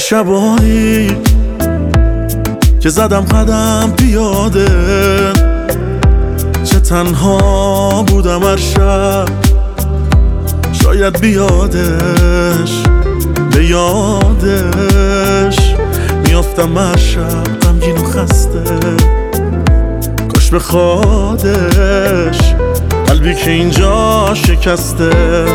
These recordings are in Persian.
شبانی که زدم قدم پیاده، چه تنها بودم هر شب، شاید بیادش به یادش میافتم هر شب غمگین و خسته، کاش به خودش قلبی که اینجا شکسته.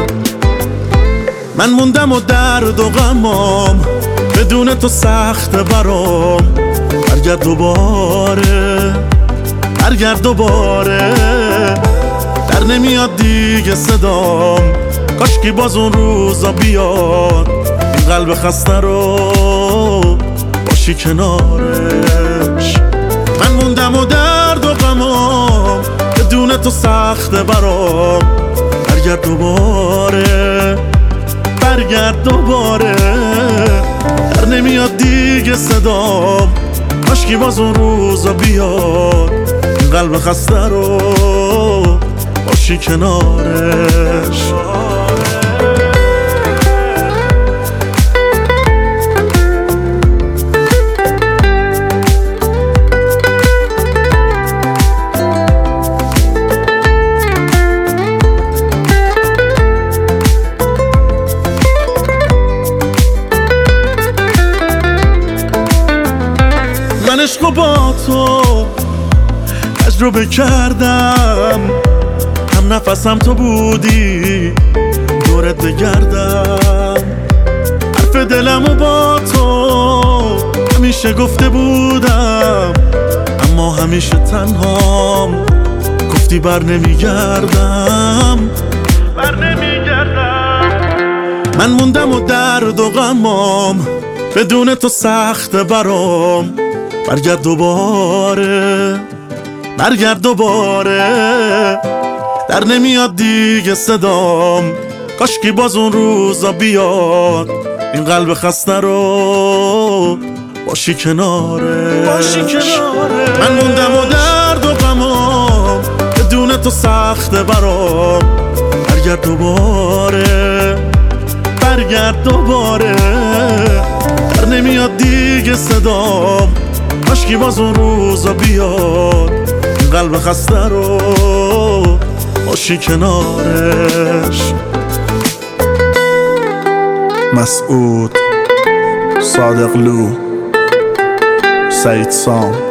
من موندم و درد و غمام بدون تو سخت برام، برگرد دوباره برگرد دوباره، در نمیاد دیگه صدام، کاشکی باز اون روزا بیاد، این قلب خسته رو باشی کنارش. من موندم و درد و غمام بدون تو سخت برام، برگرد دوباره برگرد دوباره، در نمیاد دیگه صدام، کاشکی باز اون روزا بیاد، این قلب خسته رو باشی کنارش. من عشقو با تو تجربه کردم، هم نفسم تو بودی دورت بگردم، حرف دلمو با تو همیشه گفته بودم، اما همیشه تنهام، گفتی بر نمیگردم. من موندم و درد و غمام بدون تو سخت برام، برگرد دوباره برگرد دوباره، در نمیاد دیگه صدام، کاشکی باز اون روزا بیاد، این قلب خسته رو باشی کنارش. من موندم و درد و غمام بدون تو سخت برام، برگرد دوباره برگرد دوباره، در نمیاد دیگه صدام، کاشکی باز اون روزا بیاد، این قلب خسته رو باشی کنارش. مسعود صادقلو، سعید سام.